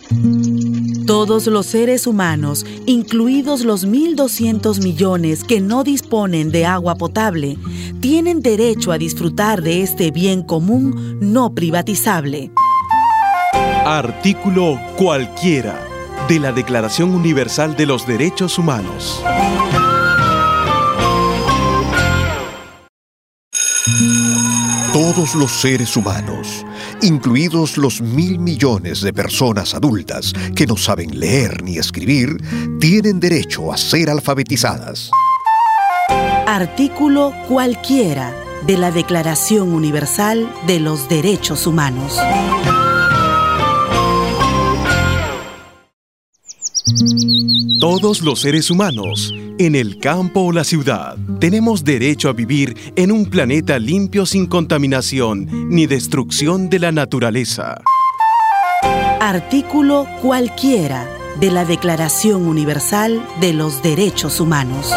Todos los seres humanos, incluidos los 1.200 millones que no disponen de agua potable, tienen derecho a disfrutar de este bien común no privatizable. Artículo cualquiera de la Declaración Universal de los Derechos Humanos. Todos los seres humanos, incluidos los 1.000 millones de personas adultas que no saben leer ni escribir, tienen derecho a ser alfabetizadas. Artículo cualquiera de la Declaración Universal de los Derechos Humanos. Todos los seres humanos, en el campo o la ciudad, tenemos derecho a vivir en un planeta limpio sin contaminación ni destrucción de la naturaleza. Artículo cualquiera de la Declaración Universal de los Derechos Humanos.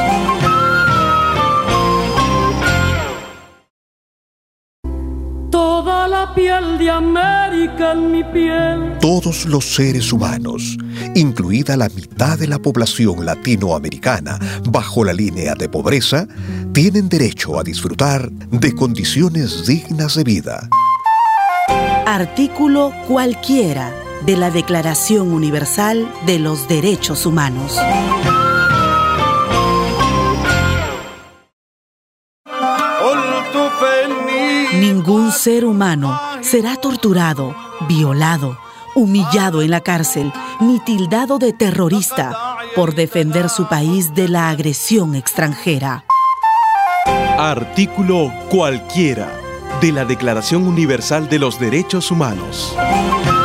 Toda la piel de América en mi piel. Todos los seres humanos, incluida la mitad de la población latinoamericana bajo la línea de pobreza, tienen derecho a disfrutar de condiciones dignas de vida. Artículo cualquiera de la Declaración Universal de los Derechos Humanos. Ningún ser humano será torturado, violado, humillado en la cárcel, ni tildado de terrorista por defender su país de la agresión extranjera. Artículo cualquiera de la Declaración Universal de los Derechos Humanos.